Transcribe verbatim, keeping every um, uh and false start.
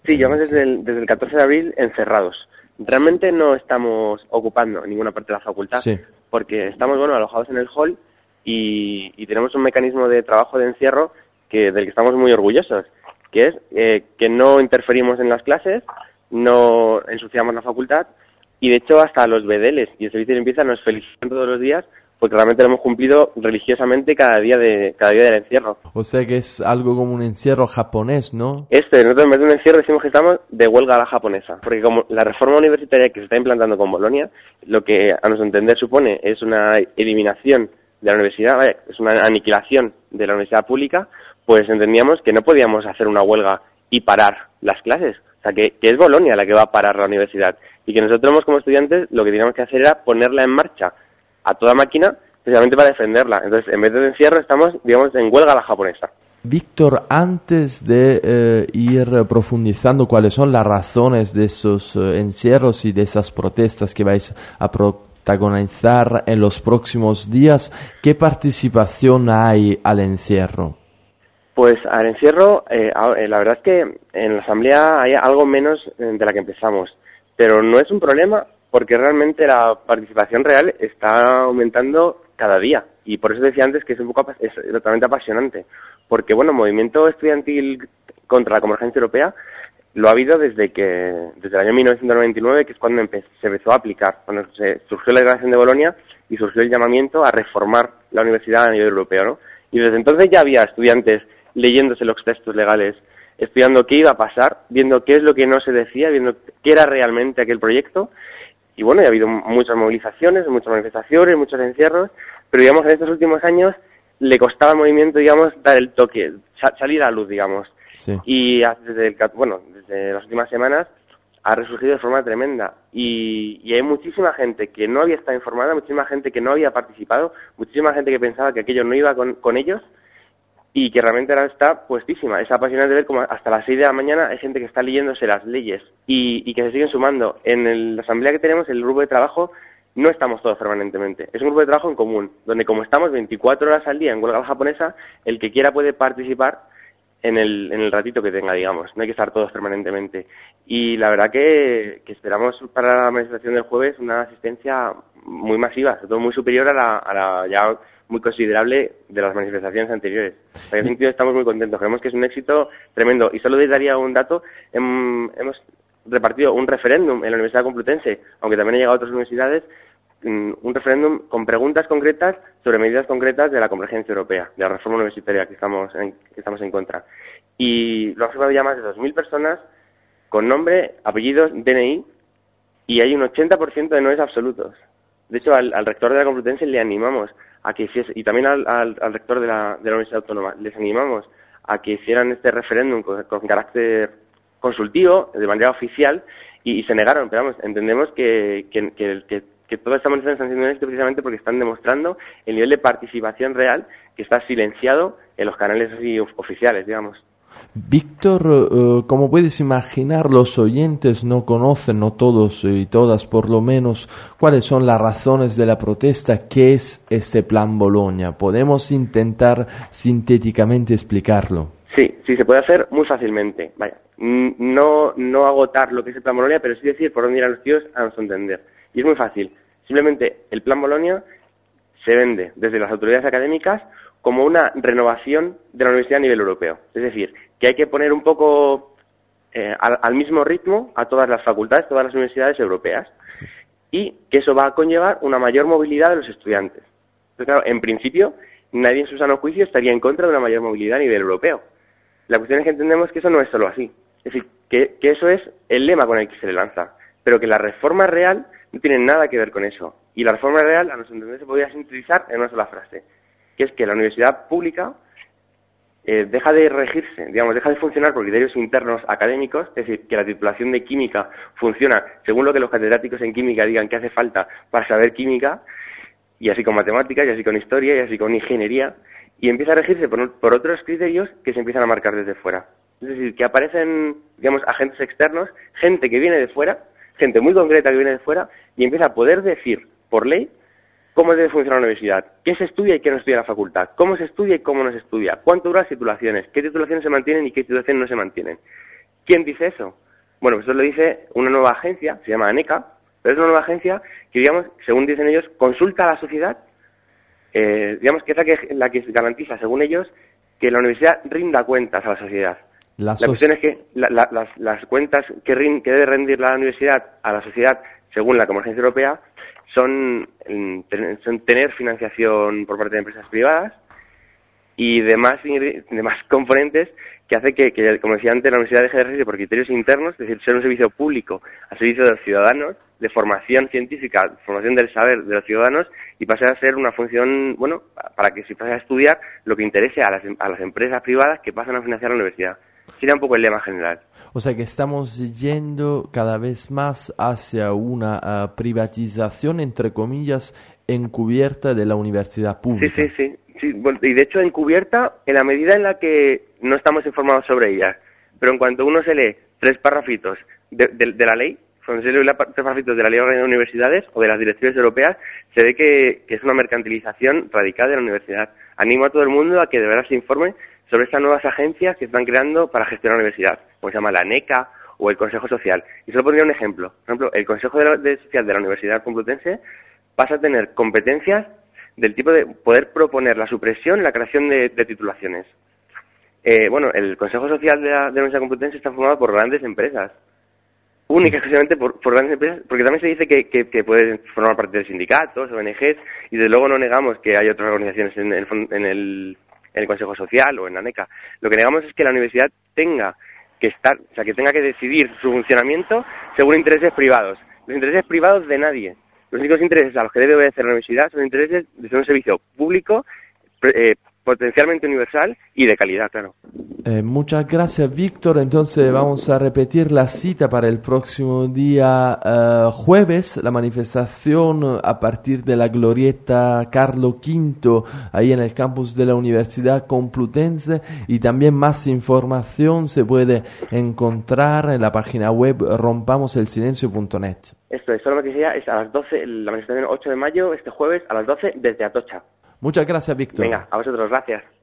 Sí, llevamos desde el, desde el catorce de abril encerrados. Realmente no estamos ocupando ninguna parte de la facultad, Sí. porque estamos, bueno, alojados en el hall y, y tenemos un mecanismo de trabajo de encierro que del que estamos muy orgullosos, que es eh, que no interferimos en las clases, no ensuciamos la facultad y, de hecho, hasta los bedeles y el servicio de limpieza nos felicitan todos los días porque realmente lo hemos cumplido religiosamente cada día de cada día del encierro. O sea que es algo como un encierro japonés, ¿no? Este, nosotros en vez de un encierro decimos que estamos de huelga a la japonesa, porque como la reforma universitaria que se está implantando con Bolonia, lo que a nuestro entender supone es una eliminación de la universidad, vaya, es una aniquilación de la universidad pública, pues entendíamos que no podíamos hacer una huelga y parar las clases. O sea, que, que es Bolonia la que va a parar la universidad y que nosotros como estudiantes lo que teníamos que hacer era ponerla en marcha a toda máquina, precisamente para defenderla. Entonces, en vez de encierro, estamos, digamos, en huelga a la japonesa. Víctor, antes de eh, ir profundizando cuáles son las razones de esos eh, encierros y de esas protestas que vais a protagonizar en los próximos días, ¿qué participación hay al encierro? Pues al encierro, eh, la verdad es que en la asamblea hay algo menos de la que empezamos, pero no es un problema porque realmente la participación real está aumentando cada día y por eso decía antes que es un poco es totalmente apasionante, porque bueno, movimiento estudiantil contra la convergencia europea lo ha habido desde que desde el año mil novecientos noventa y nueve, que es cuando empe- se empezó a aplicar, cuando se surgió la Declaración de Bolonia y surgió el llamamiento a reformar la universidad a nivel europeo, ¿no? Y desde entonces ya había estudiantes leyéndose los textos legales, estudiando qué iba a pasar, viendo qué es lo que no se decía, viendo qué era realmente aquel proyecto. Y bueno, ha habido muchas movilizaciones, muchas manifestaciones, muchos encierros, pero digamos en estos últimos años le costaba al movimiento, digamos, dar el toque, salir a la luz, digamos. Sí. Y desde, el, bueno, desde las últimas semanas ha resurgido de forma tremenda. Y, y hay muchísima gente que no había estado informada, muchísima gente que no había participado, muchísima gente que pensaba que aquello no iba con, con ellos y que realmente ahora está puestísima. Es apasionante ver cómo hasta las seis de la mañana hay gente que está leyéndose las leyes y, y que se siguen sumando. En el, la asamblea que tenemos, el grupo de trabajo, no estamos todos permanentemente. Es un grupo de trabajo en común, donde como estamos veinticuatro horas al día en huelga japonesa, el que quiera puede participar en el, en el ratito que tenga, digamos. No hay que estar todos permanentemente. Y la verdad que, que esperamos para la manifestación del jueves una asistencia muy masiva, sobre todo muy superior a la, a la ya muy considerable de las manifestaciones anteriores. En ese sentido estamos muy contentos, creemos que es un éxito tremendo. Y solo les daría un dato, hem, hemos repartido un referéndum en la Universidad Complutense, aunque también ha llegado a otras universidades, un referéndum con preguntas concretas sobre medidas concretas de la convergencia europea, de la reforma universitaria que estamos en, que estamos en contra. Y lo han firmado ya más de dos mil personas con nombre, apellidos, D N I, y hay un ochenta por ciento de noes absolutos. De hecho, al, al rector de la Complutense le animamos a que hiciese, y también al, al, al rector de la, de la Universidad Autónoma, les animamos a que hicieran este referéndum con, con carácter consultivo, de manera oficial, y, y se negaron. Pero vamos, entendemos que, que, que, que, que todas estas manifestaciones están siendo esto precisamente porque están demostrando el nivel de participación real que está silenciado en los canales así oficiales, digamos. Víctor, uh, como puedes imaginar, los oyentes no conocen, no todos y todas por lo menos, cuáles son las razones de la protesta, qué es este Plan Bolonia. ¿Podemos intentar sintéticamente explicarlo? Sí, sí, se puede hacer muy fácilmente. Vaya, no, no agotar lo que es el Plan Bolonia, pero sí decir por dónde irán los tiros a nuestro entender. Y es muy fácil. Simplemente el Plan Bolonia se vende desde las autoridades académicas como una renovación de la universidad a nivel europeo. Es decir, que hay que poner un poco eh, al, al mismo ritmo a todas las facultades, todas las universidades europeas, sí. Y que eso va a conllevar una mayor movilidad de los estudiantes. Entonces, claro, en principio, nadie en su sano juicio estaría en contra de una mayor movilidad a nivel europeo. La cuestión es que entendemos que eso no es solo así. Es decir, que, que eso es el lema con el que se le lanza, pero que la reforma real no tiene nada que ver con eso. Y la reforma real, a nuestro entender, se podría sintetizar en una sola frase, que es que la universidad pública eh, deja de regirse, digamos, deja de funcionar por criterios internos académicos, es decir, que la titulación de química funciona según lo que los catedráticos en química digan que hace falta para saber química, y así con matemáticas, y así con historia, y así con ingeniería, y empieza a regirse por, por otros criterios que se empiezan a marcar desde fuera. Es decir, que aparecen, digamos, agentes externos, gente que viene de fuera, gente muy concreta que viene de fuera, y empieza a poder decir, por ley, cómo debe funcionar la universidad, qué se estudia y qué no estudia la facultad, cómo se estudia y cómo no se estudia, cuánto duran las titulaciones, qué titulaciones se mantienen y qué titulaciones no se mantienen. ¿Quién dice eso? Bueno, pues eso lo dice una nueva agencia, se llama ANECA, pero es una nueva agencia que, digamos, según dicen ellos, consulta a la sociedad, eh, digamos que es la que, la que garantiza, según ellos, que la universidad rinda cuentas a la sociedad. La, la cuestión es que la, la, las, las cuentas que, rin, que debe rendir la universidad a la sociedad, según la Convergencia Europea, son, son tener financiación por parte de empresas privadas y demás, demás componentes que hace que, que, como decía antes, la universidad deje de regirse por criterios internos, es decir, ser un servicio público al servicio de los ciudadanos, de formación científica, formación del saber de los ciudadanos, y pase a ser una función, bueno, para que se pase a estudiar lo que interese a las, a las empresas privadas que pasan a financiar la universidad. Sería un poco el lema general. O sea que estamos yendo cada vez más hacia una uh, privatización, entre comillas, encubierta de la universidad pública. Sí, sí, sí. sí. Bueno, y de hecho encubierta en la medida en la que no estamos informados sobre ella. Pero en cuanto uno se lee tres párrafitos de, de, de la ley, cuando se lee tres párrafitos de la ley de universidades o de las directrices europeas, se ve que, que es una mercantilización radical de la universidad. Animo a todo el mundo a que de verdad se informe sobre estas nuevas agencias que están creando para gestionar la universidad, como se llama la ANECA o el Consejo Social. Y solo pondría un ejemplo. Por ejemplo, el Consejo de, la, de Social de la Universidad Complutense pasa a tener competencias del tipo de poder proponer la supresión y la creación de, de titulaciones. Eh, bueno, el Consejo Social de la, de la Universidad Complutense está formado por grandes empresas, única y exclusivamente por, por grandes empresas, porque también se dice que, que, que pueden formar parte de sindicatos, O N Ges, y desde luego no negamos que hay otras organizaciones en el, en el en el Consejo Social o en la ANECA. Lo que negamos es que la universidad tenga que estar, o sea, que tenga que decidir su funcionamiento según intereses privados. Los intereses privados de nadie. Los únicos intereses a los que debe obedecer la universidad son intereses de ser un servicio público, eh, potencialmente universal y de calidad, claro. Eh, muchas gracias, Víctor. Entonces vamos a repetir la cita para el próximo día uh, jueves, la manifestación a partir de la glorieta Carlo quinto, ahí en el campus de la Universidad Complutense, y también más información se puede encontrar en la página web rompamos el silencio punto net. Esto es, solo lo que sea, es a las doce, la manifestación ocho de mayo, este jueves, a las doce, desde Atocha. Muchas gracias, Víctor. Venga, a vosotros, gracias.